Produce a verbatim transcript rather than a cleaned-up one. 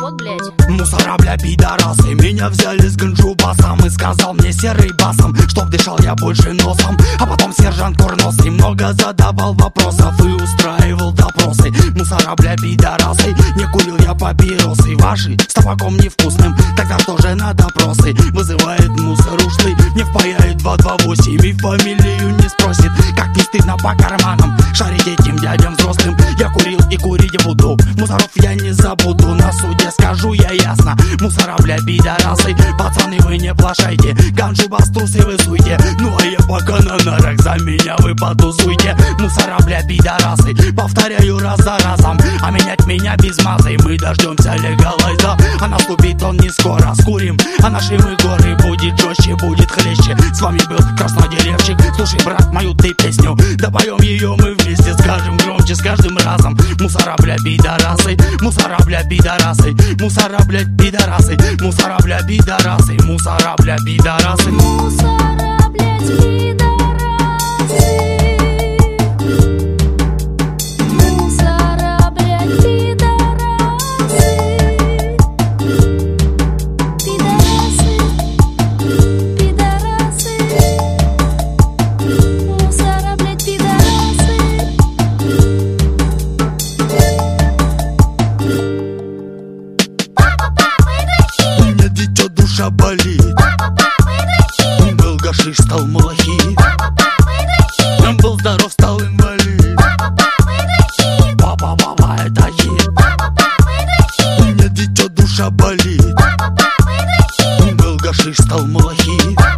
Вот, блядь. Мусора, бля, пидорасы, меня взяли с ганджубасом и сказал мне серый басом, чтоб дышал я больше носом. А потом сержант курносый много задавал вопросов и устраивал допросы. Мусора, бля, пидорасы, не курил я папиросы, ваши с табаком невкусным, тогда что же на допросы? Вызывает мусор ушлый, не впаяет два два восемь и фамилию не спросит. Как не стыдно по карманам шарить этим дядям взрослым. Я курил и курить буду, мусоров я не забуду, на суде скажу я ясно. Мусора, бля, пидорасы, пацаны, вы не плашайте, ганджубас трусы вы суйте, ну а я пока на нарах, за меня вы потусуйте. Мусора, бля, пидорасы, повторяю раз за разом, а менять меня без мазы мы дождемся легалайза. А наступит он не скоро, скурим, а наши мы горы, будет жестче, будет хлеще. С вами был краснодеревчик, слушай, брат, мою ты песню, допоем ее мы вместе, скажем громче с каждым разом. Мусора, бля, пидорасы, мусора, бля, пидорасы, мусора, блядь, пидорасы, мусора, бля, пидорасы, мусора, бля, пидорасы. Мусора, блядь, пидорасы. Мусора, блядь, пидорасы. Пидорасы, пидорасы. Мусора, блядь, пидорасы. Папа, папа, выдрочи. У меня дитя, душа болит. Папа, папа, выдрочи. Был гашиш, стал малахит. Папа, папа, выдрочи. Он был здоров, стал инвалид. Папа, папа, выдрочи. Папа, папа, это хит. Папа, папа, выдрочи. У меня дитя, душа болит. Папа, папа, выдрочи. Был гашиш, стал малахит. Папа,